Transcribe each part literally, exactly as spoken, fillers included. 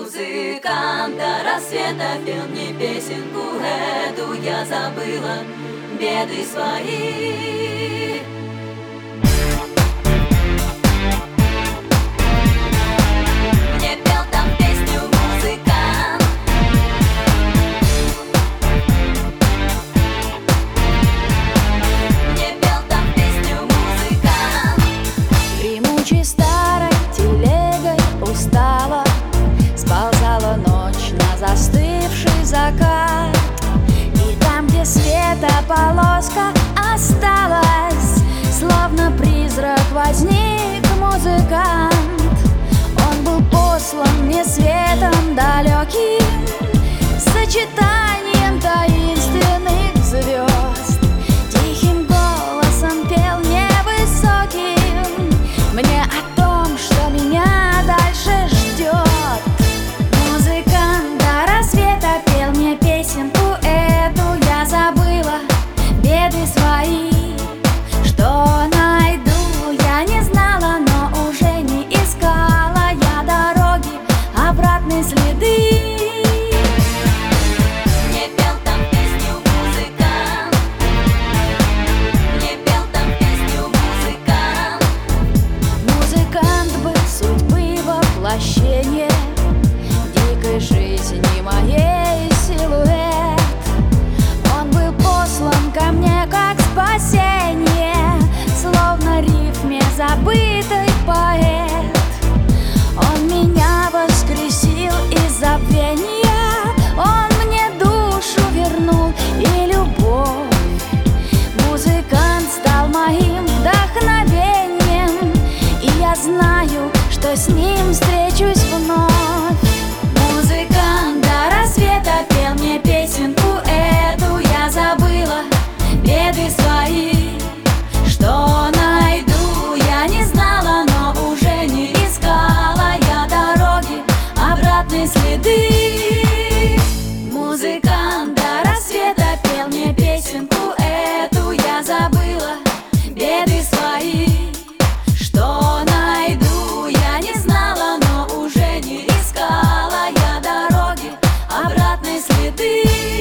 Музыкант до рассвета пел мне песенку эту, я забыла беды свои. Мне пел там песню музыкант. Мне пел там песню музыкант. Гремучей старой телегой устала сползала ночь на застывший закат. И там, где света полоска осталась, словно призрак возник музыкант. Он был послан мне светом далеким, сочетанием таинственных звезд. Тихим голосом пел невысоким мне о том, что меня дальше ждет. Музыкант до рассвета пел мне песенку эту, я забыла беды свои. Что найду, я не знала, но уже не искала я дороги, обратные следы. Мне пел там песню музыкант. Мне пел там песню музыкант. Музыкант был судьбы воплощение дикой жизни моей силуэт. Он был послан ко мне как спасение, словно рифме забытый поэт. Он меня воскресил из забвения, он мне душу вернул и любовь. Музыкант стал моим вдохновением, и я знаю, что с ним встречусь вновь. Музыкант до рассвета пел мне песенку эту, я забыла беды свои. Что найду, я не знала, но уже не искала я дороги, обратные следы. Музыкант до рассвета пел мне песенку эту, я забыла беды свои. Что найду, я не знала, но уже не искала я дороги, обратные следы.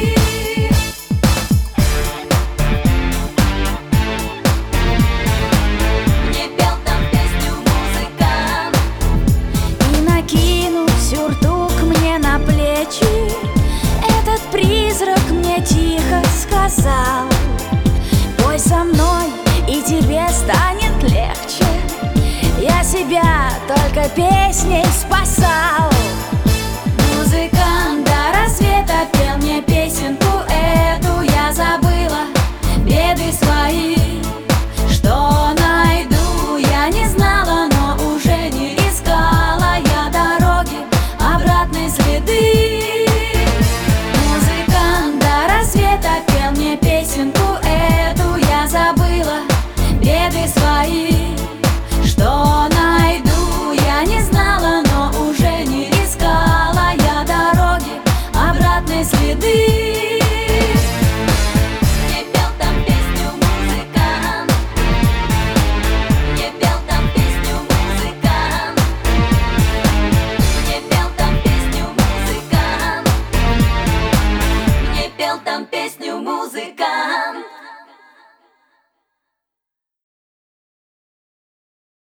Мне пел там песню музыкант. И накинув сюртук мне на плечи, этот призрак мне тихо сказал: пой со мной, и тебе станет легче. Я себя только песней спасал.